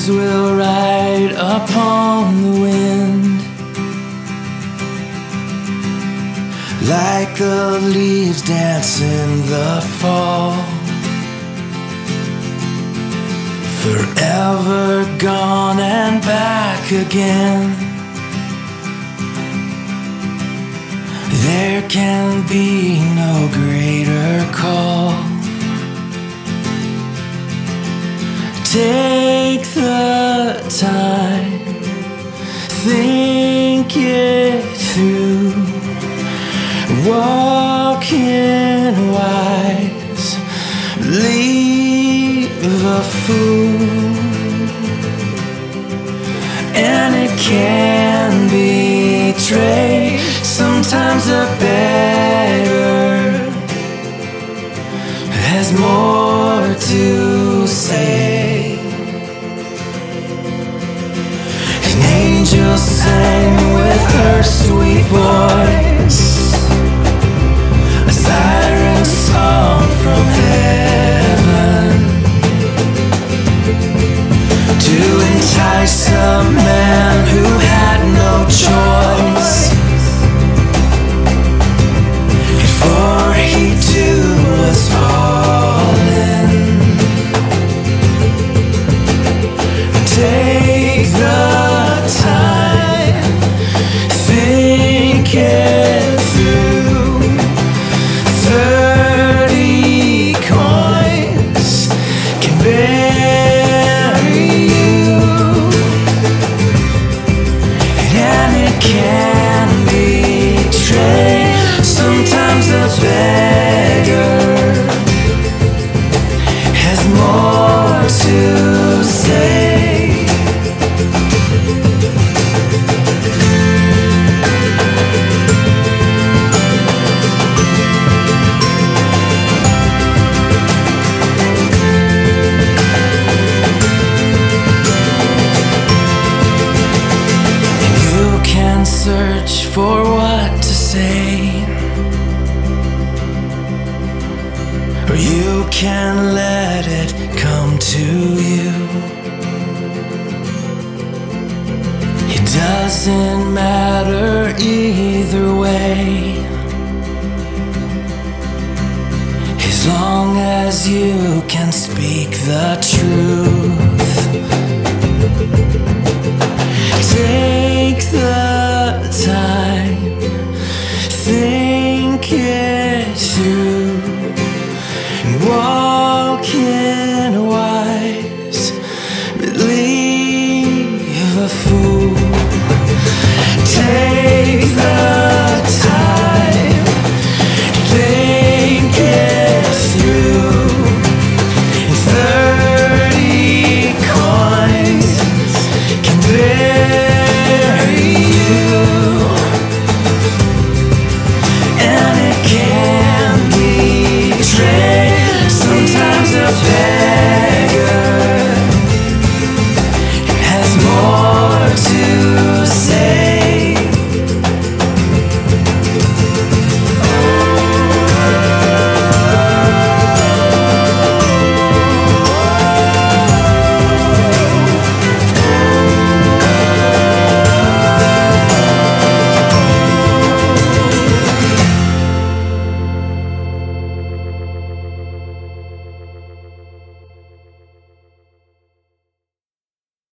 words will ride upon the wind, like the leaves dance in the fall. Forever gone and back again. There can be no greater call. Take the time, think it through. Walk in wise, leave a fool. And it can betray. Sometimes a beggar has more to say. An angel sang with her sweet voice, a siren song from heaven, to entice a man who had no choice. For he too was fallen. Take the time, think it through. 30 coins can bury you, and it can betray. Sometimes a beggar has more to say. And you can search for what to say, or you can let it come to you. It doesn't matter either way, as long as you can speak the truth.